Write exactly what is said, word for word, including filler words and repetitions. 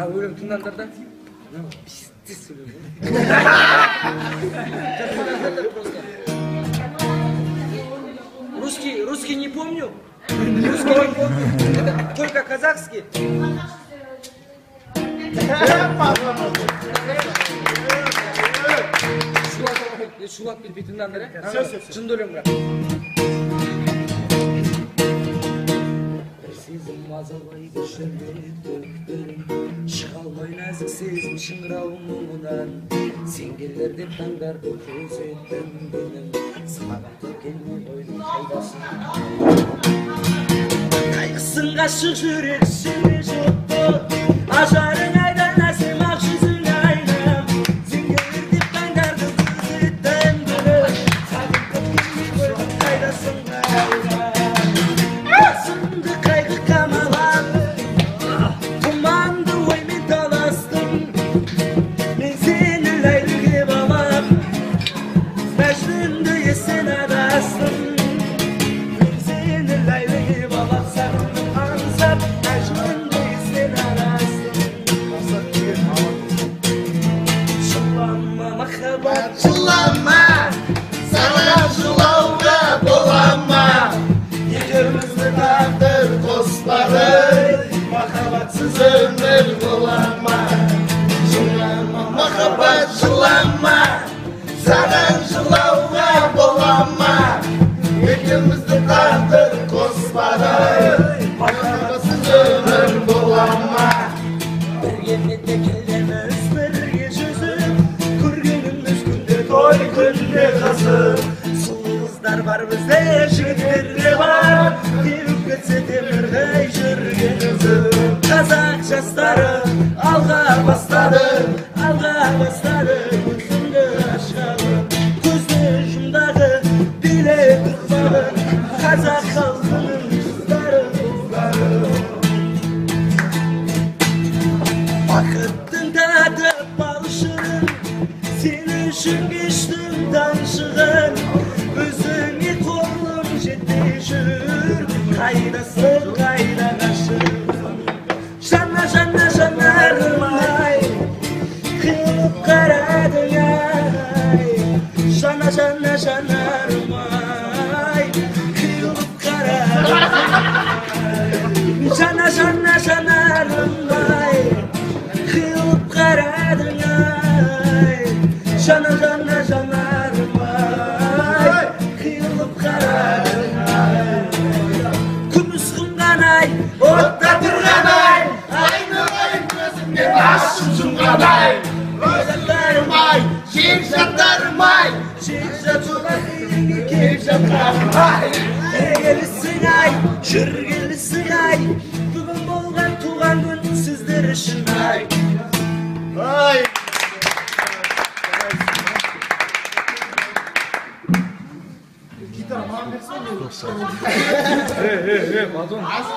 А өлең тыңдаңдар да. Пиздец өлең. Русский, русский не помню. Русский не помню. Только казахский. Шулап кетпей тыңдаңдар, ә? Шынды өлең бірақ. Сезім мазалай көшірмей шыға алмай нәзік сезім шыңырауым мұңынан сен келер деп таңдарды көз еттім менің саған келмей қойдым қайдасың қайғысын ғашық жүрек сенде жоқты ажарың айдан әсем ақ жүзің айнам сен келер деп таңдарды көз еттім менің саған келмей қойдым қайдасың Жылама, саған жылауға болама екеумізді тағдыр қоспады махаббатсыз өмір болама жылама махаббат жылама саған жылауға болама екеумізді тағдыр қоспады махаббатсыз өмір болама бірге мете келеміз бірге жүзіп той күнде қасып сұлу қыздар бар бізде жігіттер де бар келіп кетсе темірдей жүрген үзіп қазақ жастары алға бастады алға бастады көзіңді ашады көзді жұмдағы билет ұқпады қазақ халқының қыздары бақыттың татып балшырын сен үшін кештім таншығын өзіңе қолым жетпей жүр қайдасың қайда қашып жана жана жанарым ай қиылып қарадың ай жана жана жанарым ай қиылып қарадың ай жана жана жанарым ай қиылып қарадың ай жана жана жанарым ай қиылып қарадың ай күміс қынған ай отта тұрған ай айналайын көзімнен ашып жұмған ай өзіңдерім ай жек жаттарым ай жек жатуға келге кеп жатқаным ай келісің ай жүргелісің ай бүгін болған туған күн сіздер үшін ай ай Э, э, э, Мадон.